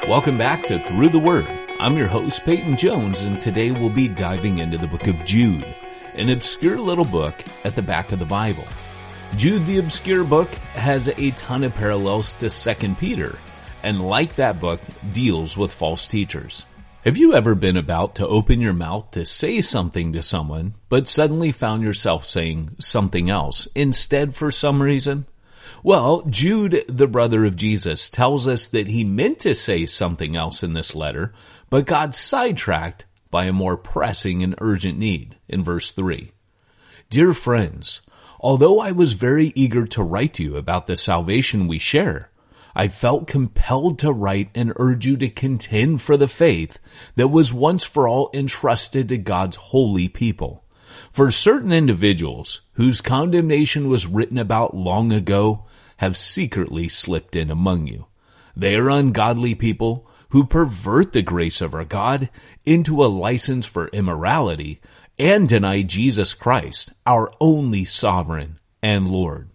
Welcome back to Through the Word. I'm your host, Peyton Jones, and today we'll be diving into the book of Jude, an obscure little book at the back of the Bible. Jude, the obscure book, has a ton of parallels to 2 Peter, and like that book, deals with false teachers. Have you ever been about to open your mouth to say something to someone, but suddenly found yourself saying something else instead for some reason? Well, Jude, the brother of Jesus, tells us that he meant to say something else in this letter, but got sidetracked by a more pressing and urgent need in verse 3. Dear friends, although I was very eager to write to you about the salvation we share, I felt compelled to write and urge you to contend for the faith that was once for all entrusted to God's holy people. For certain individuals whose condemnation was written about long ago have secretly slipped in among you. They are ungodly people who pervert the grace of our God into a license for immorality and deny Jesus Christ, our only sovereign and Lord.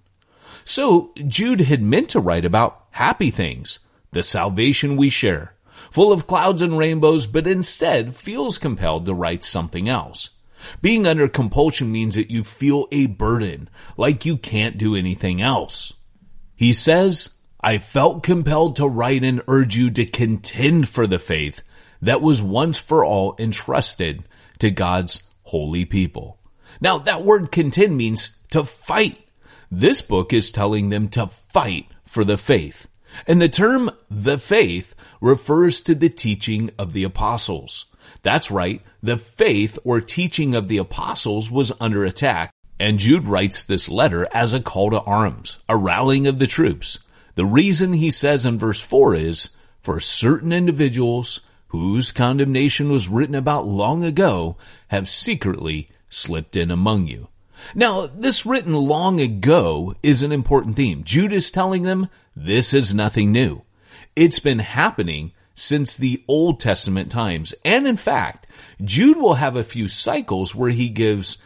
So Jude had meant to write about happy things, the salvation we share, full of clouds and rainbows, but instead feels compelled to write something else. Being under compulsion means that you feel a burden, like you can't do anything else. He says, I felt compelled to write and urge you to contend for the faith that was once for all entrusted to God's holy people. Now, that word contend means to fight. This book is telling them to fight for the faith. And the term the faith refers to the teaching of the apostles. That's right, the faith or teaching of the apostles was under attack, and Jude writes this letter as a call to arms, a rallying of the troops. The reason he says in verse 4 is, for certain individuals whose condemnation was written about long ago have secretly slipped in among you. Now, this written long ago is an important theme. Jude is telling them this is nothing new. It's been happening since the Old Testament times. And in fact, Jude will have a few cycles where he gives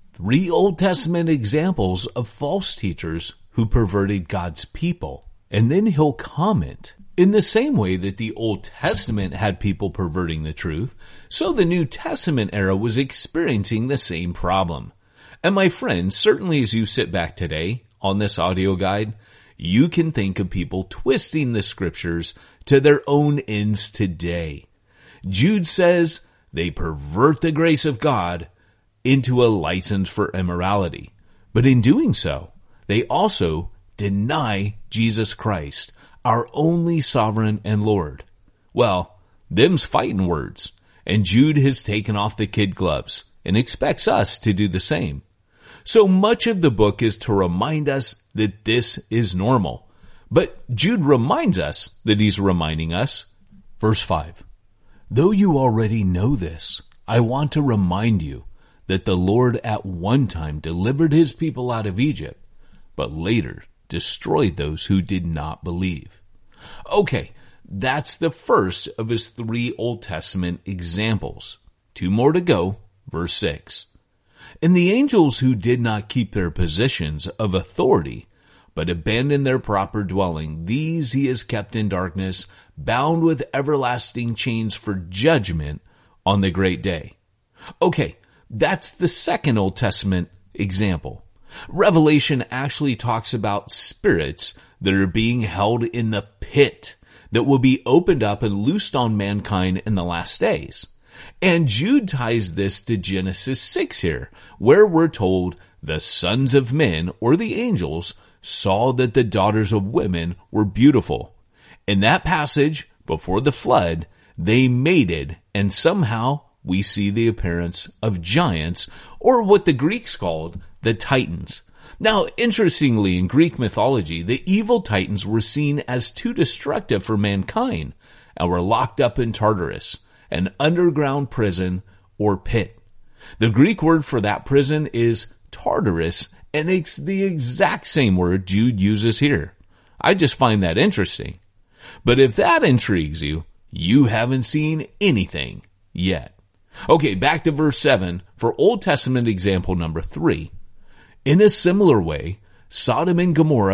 3 Old Testament examples of false teachers who perverted God's people. And then he'll comment, in the same way that the Old Testament had people perverting the truth, so the New Testament era was experiencing the same problem. And my friends, certainly as you sit back today on this audio guide, you can think of people twisting the scriptures to their own ends today. Jude says they pervert the grace of God into a license for immorality. But in doing so, they also deny Jesus Christ, our only sovereign and Lord. Well, them's fighting words, and Jude has taken off the kid gloves and expects us to do the same. So much of the book is to remind us that this is normal. But Jude reminds us that he's reminding us. Verse 5, though you already know this, I want to remind you that the Lord at one time delivered his people out of Egypt, but later destroyed those who did not believe. Okay, that's the first of his 3 Old Testament examples. 2 more to go, verse 6. And the angels who did not keep their positions of authority, but abandoned their proper dwelling, these he has kept in darkness, bound with everlasting chains for judgment on the great day. Okay, that's the second Old Testament example. Revelation actually talks about spirits that are being held in the pit that will be opened up and loosed on mankind in the last days. And Jude ties this to Genesis 6 here, where we're told the sons of men, or the angels, saw that the daughters of women were beautiful. In that passage, before the flood, they mated, and somehow we see the appearance of giants, or what the Greeks called the Titans. Now, interestingly, in Greek mythology, the evil Titans were seen as too destructive for mankind and were locked up in Tartarus, an underground prison or pit. The Greek word for that prison is Tartarus, and it's the exact same word Jude uses here. I just find that interesting. But if that intrigues you, you haven't seen anything yet. Okay, back to verse 7 for Old Testament example number 3. In a similar way, Sodom and Gomorrah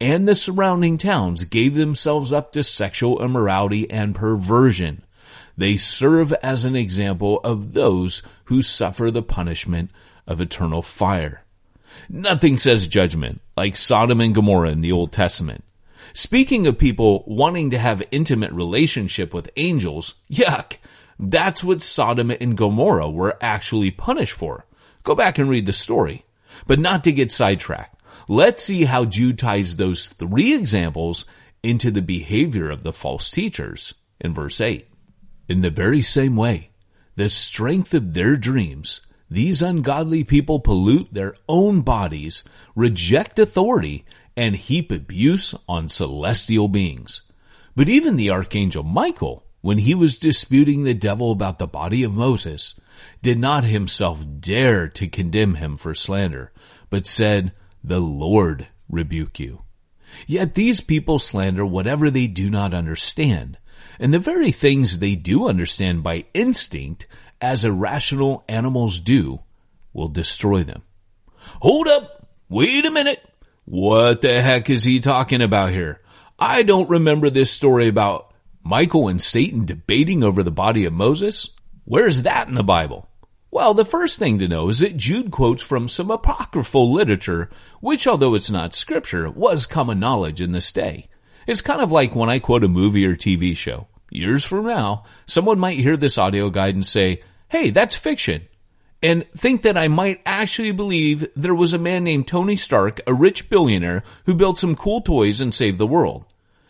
and the surrounding towns gave themselves up to sexual immorality and perversion. They serve as an example of those who suffer the punishment of eternal fire. Nothing says judgment like Sodom and Gomorrah in the Old Testament. Speaking of people wanting to have intimate relationship with angels, yuck, that's what Sodom and Gomorrah were actually punished for. Go back and read the story. But not to get sidetracked, let's see how Jude ties those three examples into the behavior of the false teachers in verse 8. In the very same way, the strength of their dreams, these ungodly people pollute their own bodies, reject authority, and heap abuse on celestial beings. But even the archangel Michael, when he was disputing the devil about the body of Moses, did not himself dare to condemn him for slander, but said, "The Lord rebuke you." Yet these people slander whatever they do not understand, and the very things they do understand by instinct, as irrational animals do, will destroy them. Hold up! Wait a minute! What the heck is he talking about here? I don't remember this story about Michael and Satan debating over the body of Moses. Where's that in the Bible? Well, the first thing to know is that Jude quotes from some apocryphal literature, which, although it's not scripture, was common knowledge in this day. It's kind of like when I quote a movie or TV show. Years from now, someone might hear this audio guide and say, "Hey, that's fiction," and think that I might actually believe there was a man named Tony Stark, a rich billionaire, who built some cool toys and saved the world.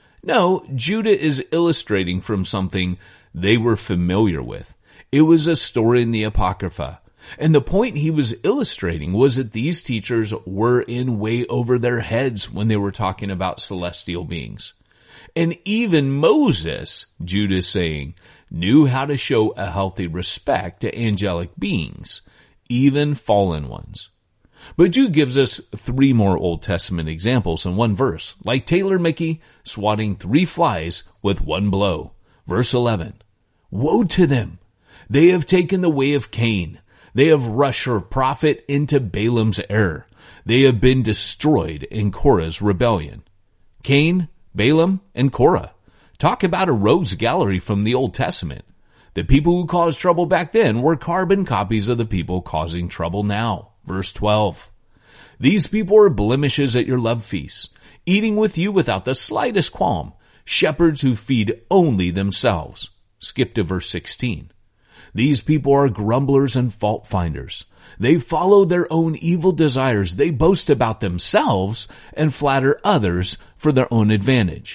No, Judah is illustrating from something they were familiar with. It was a story in the Apocrypha. And the point he was illustrating was that these teachers were in way over their heads when they were talking about celestial beings. And even Moses, Jude is saying, knew how to show a healthy respect to angelic beings, even fallen ones. But Jude gives us three more Old Testament examples in one verse, like Taylor Mickey swatting 3 flies with one blow. Verse 11, "Woe to them! They have taken the way of Cain. They have rushed her prophet into Balaam's error. They have been destroyed in Korah's rebellion." Cain, Balaam, and Korah. Talk about a rogues gallery from the Old Testament. The people who caused trouble back then were carbon copies of the people causing trouble now. Verse 12. "These people are blemishes at your love feasts, eating with you without the slightest qualm, shepherds who feed only themselves." Skip to verse 16. "These people are grumblers and fault finders. They follow their own evil desires. They boast about themselves and flatter others for their own advantage."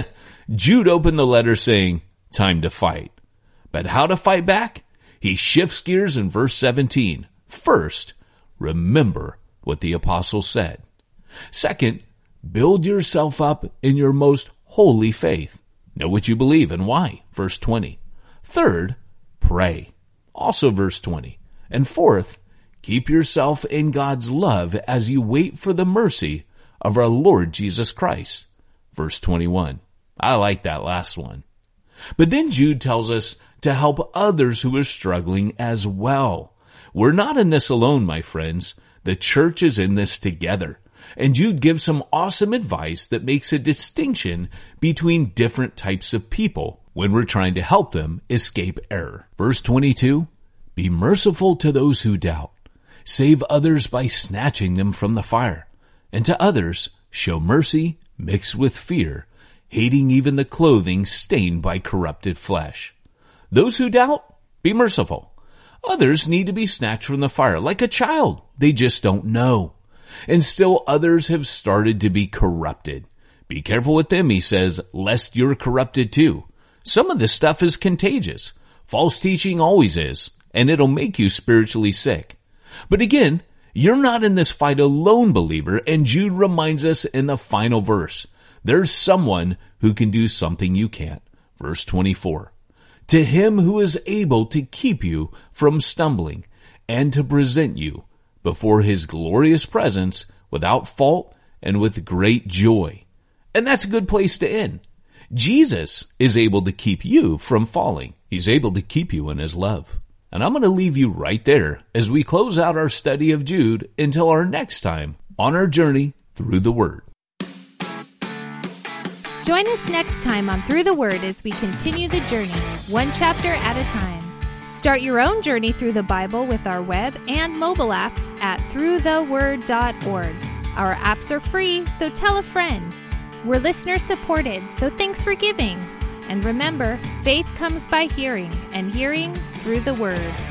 Jude opened the letter saying, time to fight. But how to fight back? He shifts gears in verse 17. First, remember what the apostle said. Second, build yourself up in your most holy faith. Know what you believe and why. Verse 20. Third, pray. Also verse 20. And fourth, keep yourself in God's love as you wait for the mercy of our Lord Jesus Christ. Verse 21. I like that last one. But then Jude tells us to help others who are struggling as well. We're not in this alone, my friends. The church is in this together. And Jude gives some awesome advice that makes a distinction between different types of people when we're trying to help them escape error. Verse 22, be merciful to those who doubt. Save others by snatching them from the fire. And to others, show mercy mixed with fear, hating even the clothing stained by corrupted flesh. Those who doubt, be merciful. Others need to be snatched from the fire like a child. They just don't know. And still others have started to be corrupted. Be careful with them, he says, lest you're corrupted too. Some of this stuff is contagious. False teaching always is, and it'll make you spiritually sick. But again, you're not in this fight alone, believer, and Jude reminds us in the final verse, there's someone who can do something you can't. Verse 24. To him who is able to keep you from stumbling and to present you before his glorious presence without fault and with great joy. And that's a good place to end. Jesus is able to keep you from falling. He's able to keep you in his love. And I'm going to leave you right there as we close out our study of Jude until our next time on our journey through the Word. Join us next time on Through the Word as we continue the journey, one chapter at a time. Start your own journey through the Bible with our web and mobile apps at throughtheword.org. Our apps are free, so tell a friend. We're listener supported, so thanks for giving. And remember, faith comes by hearing, and hearing through the Word.